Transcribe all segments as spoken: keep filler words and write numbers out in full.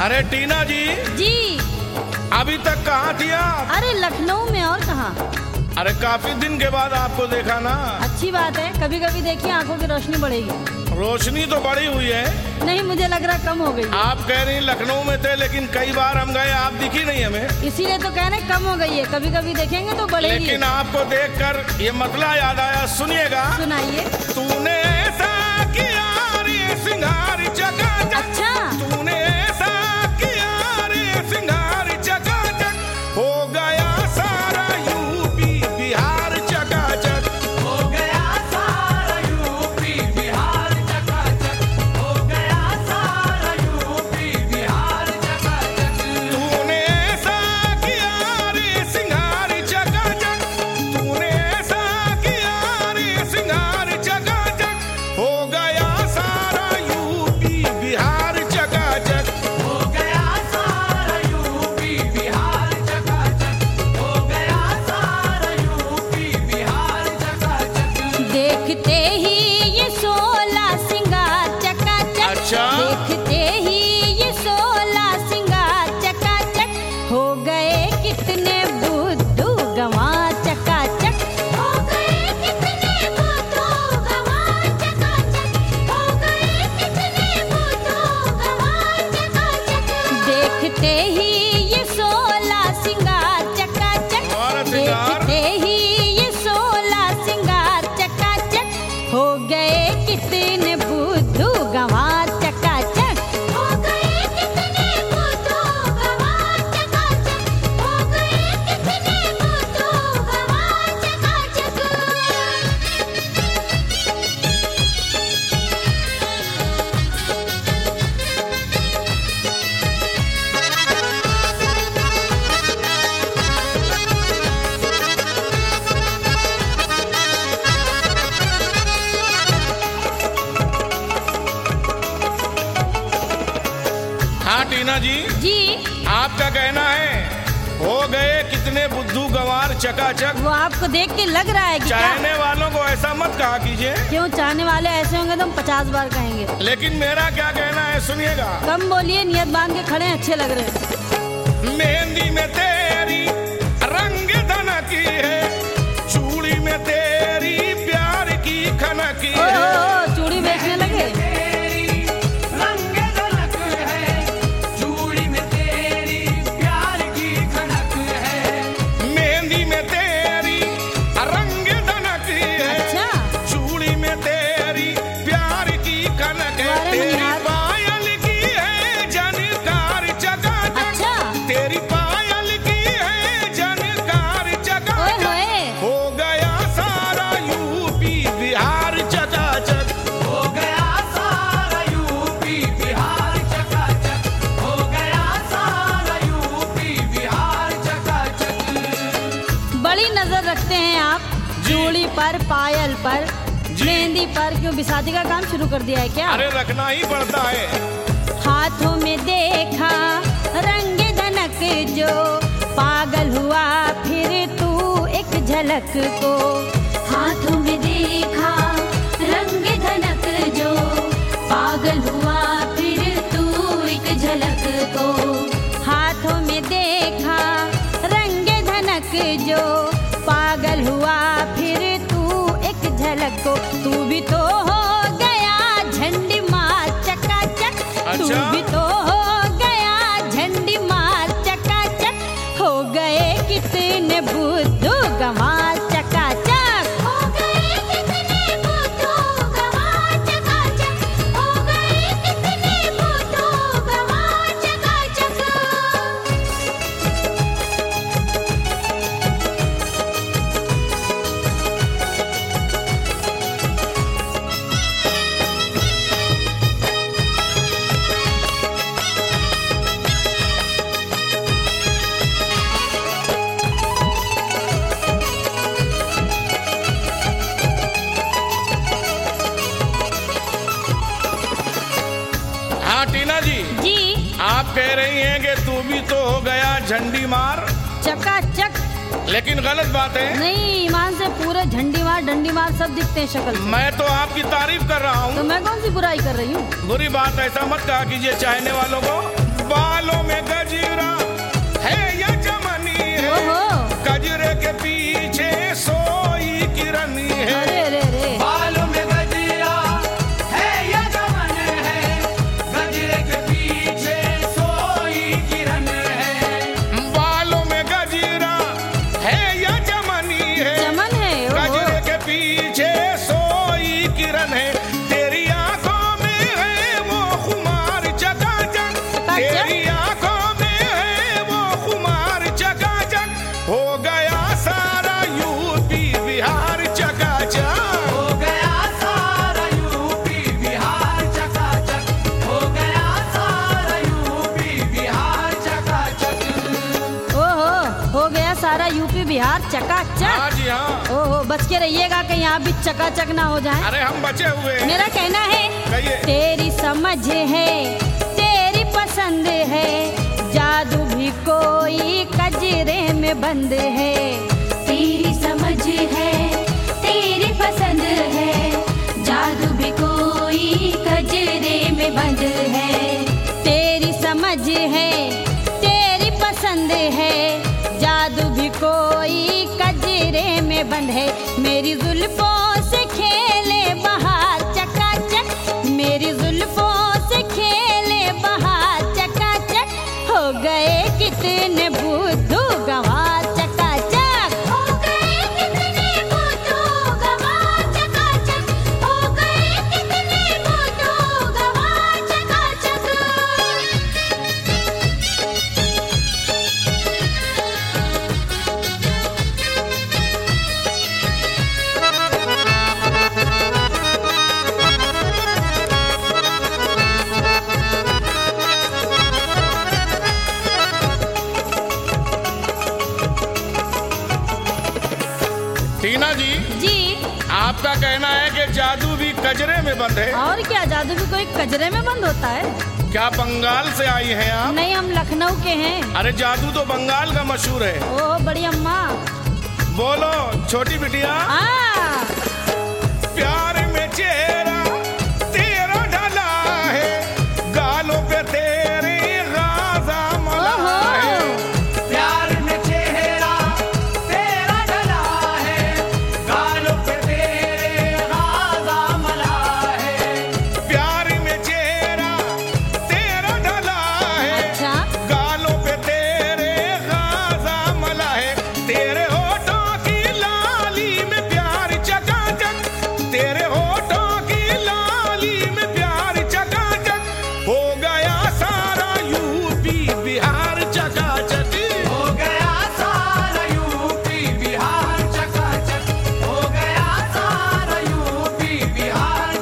अरे टीना जी जी। अभी तक कहाँ थी आप? अरे लखनऊ में, और कहाँ। अरे काफी दिन के बाद आपको देखा ना। अच्छी बात है, कभी कभी देखिए आंखों की रोशनी बढ़ेगी। रोशनी तो बढ़ी हुई है। नहीं, मुझे लग रहा कम हो गई। आप कह रही लखनऊ में थे, लेकिन कई बार हम गए, आप दिखी नहीं हमें। इसीलिए तो कह रहे कम हो गई है, कभी कभी देखेंगे तो बढ़ेगी। लेकिन आपको देखकर ये मतला याद आया, सुनिएगा। सुनाइए। तूने ऐसा किया रे सिंगार चकाचक। अच्छा। तूने ऐसा किया रे सिंगार चकाचक, हो गया सारा यूपी बिहार चकाचक। हो गया सारा यूपी बिहार चकाचक। हो गया सारा यूपी बिहार चकाचक। तूने ऐसा किया रे सिंगार चकाचक। तूने ऐसा किया रे सिंगार चकाचक, हो गया सारा यूपी बिहार चकाचक। हो गया सारा यूपी बिहार चकाचक। हो गया सारा यूपी बिहार चकाचक। देखते ही ये सोला सिंगार चकाचक। अच्छा। देखते ही ये सोला सिंगार चकाचक, हो गए कितने बुद्धू गंवार चकाचक। हो गए कितने बुद्धू गंवार चकाचक। हो गए कितने बुद्धू गंवार चकाचक। देखते ही ये सोला सिंगार चकाचक। और सिंगार? देखते ही ये सोला सिंगार चकाचक, हो गए कितने बुद्धू गंवार चकाचक। हो गए कितने बुद्धू गंवार चकाचक। हो गए कितने बुद्धू गंवार चकाचक। हाँ टीना जी, जी, आपका कहना है हो गए कितने बुद्धू गंवार चकाचक। वो आपको देख के लग रहा है कि क्या? चाहने वालों को ऐसा मत कहा कीजिए। क्यों, चाहने वाले ऐसे होंगे तो हम पचास बार कहेंगे। लेकिन मेरा क्या कहना है, सुनिएगा। कम बोलिए, नियत बांध के खड़े हैं, अच्छे लग रहे हैं। मेहंदी में तेरी रंग धनकी है, चूड़ी में तेरी प्यार की खनकी ओ, है। ओ, ओ, चूड़ी बेचने लगे। तेरी रंग धनक है, चूड़ी में तेरी प्यार की खनक है। मेहंदी में तेरी रंग धनकी है, अच्छा। चूड़ी में तेरी प्यार की खनक है। अरे तेरी यार। पायल की है जनकार चकाचक। अच्छा। तेरी पायल की है जनकार ओए चकाचक, होए। हो गया सारा यूपी बिहार चकाचक। हो गया सारा यूपी बिहार चकाचक। हो गया सारा यूपी बिहार चकाचक। बड़ी नजर रखते हैं आप चूड़ी पर, पायल पर, जी। मेहंदी पर। क्यों, बिसाती का काम शुरू कर दिया है क्या? अरे रखना ही पड़ता है। हाथों में देखा रंग धनक जो, पागल हुआ फिर तू एक झलक को। हाथों में देखा रंग धनक जो, पागल हुआ फिर तू एक झलक को। हाथों में देखा रंग धनक जो, पागल हुआ फिर तू एक झलक को। तू भी तो हो गया झंडी मार चकाचक। तू अच्छा। भी तो हो गया झंडी मार चकाचक, हो गए कितने बुद्धू गंवार चकाचक। हो गए कितने बुद्धू गंवार चकाचक। हो गए कितने बुद्धू गंवार चकाचक। हाँ टीना जी, जी, आप कह रही हैं कि तू भी तो हो गया झंडी मार, चकाचक। लेकिन गलत बात है। नहीं, ईमान से पूरे झंडी मार डंडी मार सब दिखते हैं शक्ल से। मैं तो आपकी तारीफ कर रहा हूँ। तो मैं कौन सी बुराई कर रही हूँ? बुरी बात ऐसा मत कहा कीजिए चाहने वालों को। बालों में गजरा है या चमनी है, ओहो। गजरे के पीछे सोई किरनी है। अरे अरे अरे बालों में गजरा है या चमन है, गजरे के पीछे सोई किरण है। बालों में गजरा है या चमनी है, चमन है, ओहो। गजरे के पीछे सोई किरण है। तेरी आंखों में है वो खुमार चकाचक, तेरी आंखों में है वो खुमार चकाचक, हो गया सारा यूपी बिहार चकाचक। हो गया सारा यूपी बिहार चकाचक, हो गया सारा यूपी बिहार चकाचक। ओहो, हो गया सारा यूपी बिहार चकाचक। हाँ जी हाँ, ओहो, बच के रहिएगा कहीं आप भी चकाचक ना हो जाए। अरे हम बचे हुए हैं। मेरा कहना है कहिए। तेरी समझ है, तेरी पसंद है, जादू भी कोई कजरे में बंद है। तेरी समझ है, तेरी पसंद है, जादू भी कोई कजरे में बंद है। तेरी समझ है, तेरी पसंद है, जादू भी कोई कजरे में बंद है। मेरी जुल्फों से खेले बहार चकाचक, मेरी जुल्फों से खेले बहार चकाचक, हो गए कितने बुद्धू गंवार चकाचक। हो गए कितने बुद्धू गंवार चकाचक, हो गए कितने बुद्धू गंवार चकाचक। टीना जी, जी, आपका कहना है कि जादू भी कजरे में बंद है। और क्या जादू भी कोई कजरे में बंद होता है? क्या बंगाल से आई हैं आप? नहीं, हम लखनऊ के हैं। अरे जादू तो बंगाल का मशहूर है। ओ बड़ी अम्मा। बोलो छोटी बिटिया। हाँ, प्यार में चेहरा तेरा ढला है, गालों पे तेरे गाजा मला है। प्यार में चेहरा तेरा ढला है, गालों पे तेरे गाजा मला है। प्यार में चेहरा तेरा ढला है, अच्छा। गालों पे तेरे गाजा मला है। तेरे होठों की लाली में प्यार चकाचक, तेरे होठों की लाली में प्यार चकाचक, हो गया सारा यूपी बिहार चकाचक। हो गया सारा यूपी बिहार चकाचक, हो गया सारा यूपी बिहार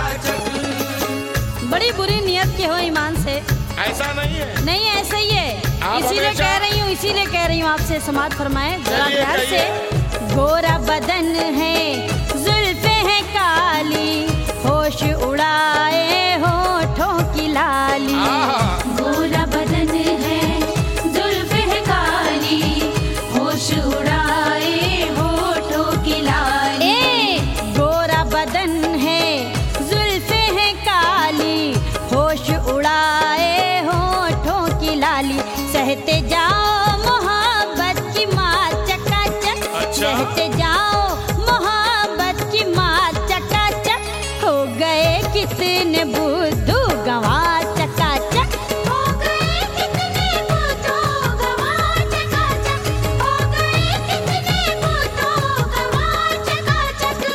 चकाचक। बड़ी बुरी नियत के हो ईमान से। ऐसा नहीं है। नहीं, ऐसे ही है, आप इसीलिए हमेशा- कह रही हूँ, इसीलिए कह रही हूँ आपसे समाज फरमाए जरा कहिए, ध्यान से। कहिए। गोरा बदन है, जुल्फे हैं काली, होश उड़ाए होठों की लाली। आहा, गोरा बदन है, जुल्फ़ है काली, होश उड़ाए होठों की लाली। ए, गोरा बदन है, जुल्फे हैं काली, होश उड़ाए होठों की लाली। सहते जाओ मोहब्बत की मार चकाचक, अच्छा। सहते जाओ मोहब्बत की मार चकाचक, हो गए कितने बुद्धू गंवार चकाचक। हो गए कितने बुद्धू गंवार चकाचक, हो गए कितने बुद्धू गंवार चकाचक।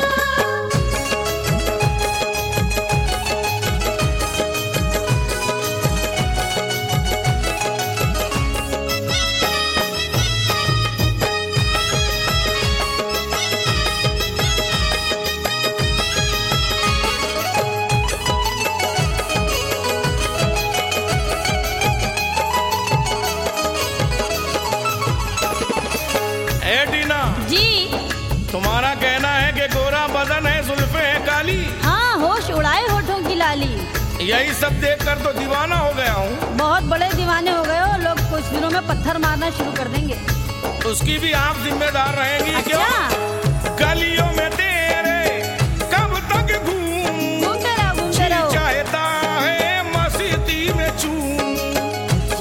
ए टीना, जी, तुम्हारा कहना है कि गोरा बदन है, जुल्फे हैं काली। हाँ, होश उड़ाए होठों की लाली। यही सब देखकर तो दीवाना हो गया हूँ। बहुत बड़े दीवाने हो गए हो, लोग कुछ दिनों में पत्थर मारना शुरू कर देंगे। उसकी भी आप जिम्मेदार रहेंगी। क्यों? अच्छा, गलियों में तेरे कब तक घूम, घूमते रहो, घूमते रहो। चाहता है मस्ती में चूम,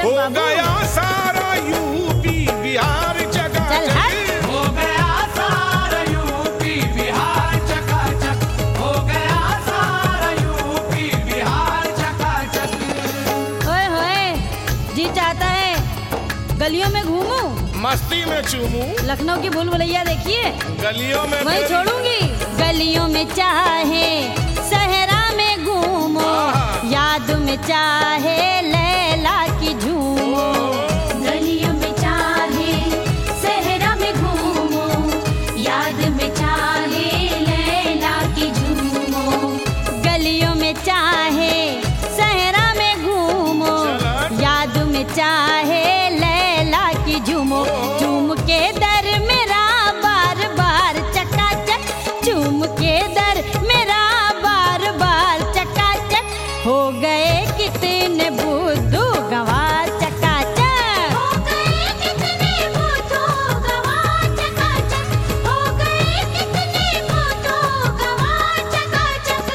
चकाचक बाबू। गया सारा यूपी बिहार चल हट। चकाचक। हो गया सारा यूपी बिहार चकाचक, हो गया सारा यूपी बिहार चकाचक। ओए होए, जी चाहता है गलियों में घूमूं, मस्ती में चूमू, लखनऊ की भूल भुलैया देखिए गलियों में वही तेरी- छोड़ूंगी। गलियों में चाहे सहरा में घूमो, आहा। याद में चाहे लैला की झूमो। गलियों में चाहे सहरा में घूमो, याद में चाहे लैला की झूमो। गलियों में चाहे सहरा में घूमो, चलन। याद में चाहे लैला की झूमो। झूम के दर मेरा बार बार चकाचक, झूम के दर मेरा बार बार चकाचक। हो गए कितने बुद्धू गंवार चकाचक। हो गए कितने बूढ़ों गंवार चकाचक, हो गए कितने बूढ़ों गंवार चकाचक।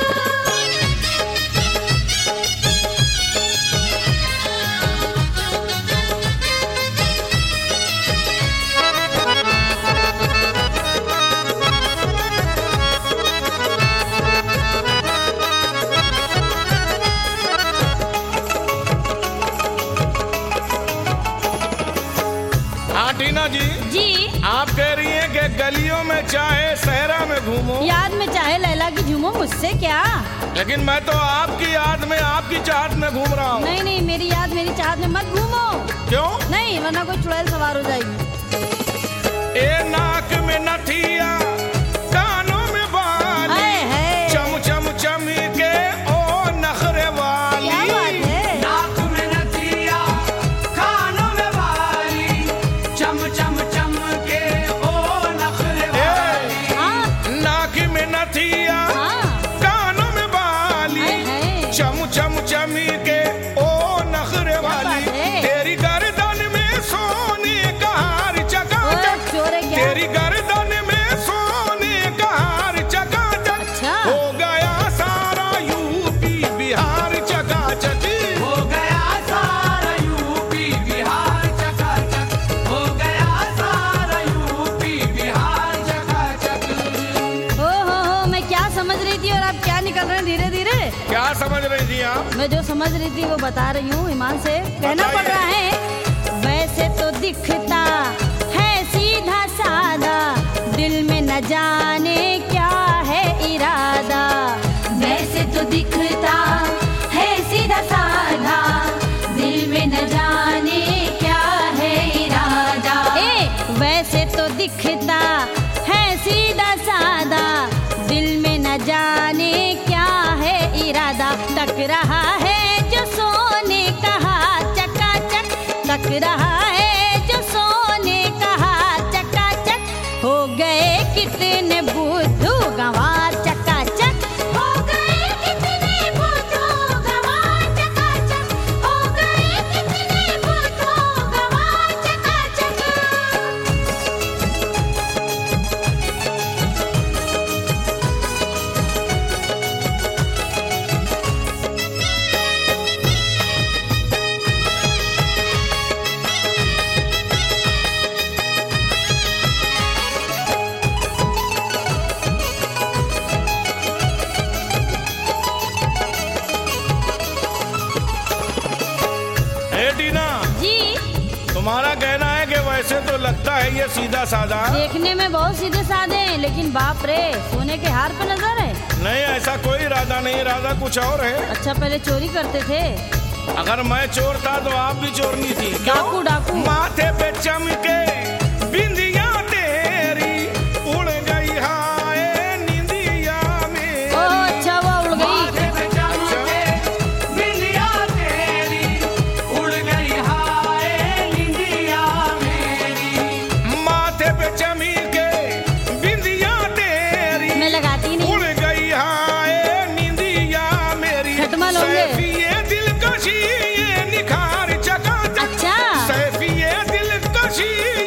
हाँ टीना जी, जी आप कह रही हैं कि गलियों में चाहे सहरा में घूमो, याद में चाहे लैला की झूमो, मुझसे क्या। लेकिन मैं तो आपकी याद में आपकी चाहत में घूम रहा हूँ। नहीं नहीं, मेरी याद मेरी चाहत में मत घूमो। क्यों? नहीं, वरना कोई चुड़ैल सवार हो जाएगी। ए नाक में नथिया, कानों में बाली, हाय हाय, चम चम चम के ओ नखरे वाली। क्या बात है। नाक में नथिया, कानों में बाली, चम चम चम के ओ नखरे वाली। हाँ नाक में नथिया, हाँ, कानों में बाली, हाय हाय। चम चम चम के ओ नखरे वाली। बात है। तेरी गर्दन में सोने का हार ओए, चकाचक, चोर है क्या। तेरी गर्दन में सोने का हार चकाचक। अच्छा। हो गया सारा यूपी बिहार चकाचक। हो गया सारा यूपी बिहार चकाचक, हो गया सारा यूपी बिहार चकाचक। ओ हो हो, मैं क्या समझ रही थी और आप क्या निकल रहे हैं धीरे धीरे। क्या समझ रही थी आप? मैं जो समझ रही थी वो बता रही हूँ, ईमान से कहना पड़ रहा है। वैसे तो दिखता है सीधा सादा, दिल में न जाने क्या है इरादा। वैसे तो दिखता है सीधा साधा, दिल में न जाने क्या है इरादा। ए, वैसे तो दिखता है सीधा सादा, दिल में न जाने क्या है इरादा। तक रहा है जो सोने का हार चकाचक, तक रहा है जो सोने का हार चकाचक। हो गए कितने बुद्धू गंवार चकाचक। हो गए कितने बूढ़ों गंवार चकाचक, हो गए कितने बूढ़ों गंवार चकाचक। ए टीना, जी, तुम्हारा कहना है कि वैसे तो लगता है ये सीधा साधा। देखने में बहुत सीधे साधे हैं, लेकिन बाप रे, सोने के हार पे नजर है। नहीं, ऐसा कोई इरादा नहीं, इरादा कुछ और है। अच्छा, पहले चोरी करते थे। अगर मैं चोर था तो आप भी चोरनी थी। क्यों? डाकू डाकू। माथे पे चमके बिंदिया तेरी, उड़ गई हाय निंदिया में। ओह अच्छा, वो उड़ गई। माथे पे चमके बिंदिया तेरी, उड़ गई हाय निंदिया मेरी। माथे पे चमके बिंदिया तेरी, मैं लगाती नहीं। उड़ गई हाय निंदिया मेरी। खटमल होंगे। सैफिए दिलकशी ये निखार चकाचक, अच्छा। सैफिए दिलकशी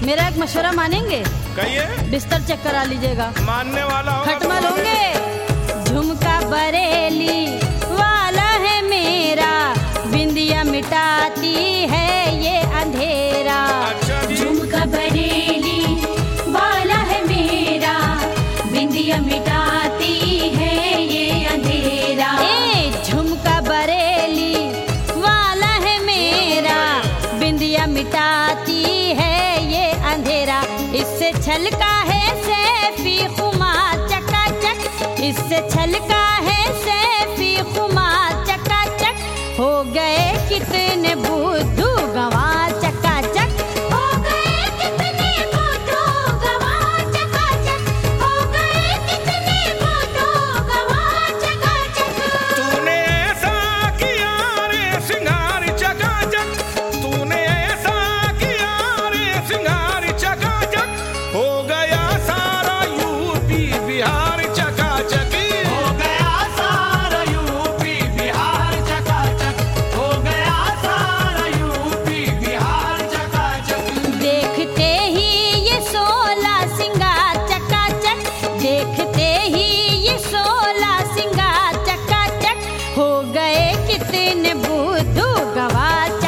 मेरा एक मशवरा मानेंगे? कहिए। बिस्तर चेक करा लीजिएगा, मानने वाला होगा तो खटमल होंगे। झुमका बरेली वाला है मेरा, बिंदिया मिटाती है ये अंधेरा। अच्छा जी। झुमका बरेली वाला है मेरा, बिंदिया मिटाती है ये अंधेरा। ए झुमका बरेली वाला है मेरा, बिंदिया मिटाती है ये अंधेरा। इससे छलका है सैफी खुमार चकाचक, इससे छलका है सैफी खुमार चकाचक। हो गए कितने बुद्धू गंवार चकाचक, हो गए कितने बुद्धू गंवार चकाचक, हो गए कितने बुद्धू गंवार चकाचक। तूने ऐसा किया रे सिंगार चकाचक, तूने ऐसा किया रे सिंगार चकाचक। हो गया सारा यूपी बिहार चकाचक। हो गया सारा यूपी बिहार चकाचक, हो गया सारा यूपी बिहार चकाचक। देखते ही ये सोलह सिंगार चकाचक, देखते ही ये सोलह सिंगार चकाचक। हो गए कितने बुद्धू गंवार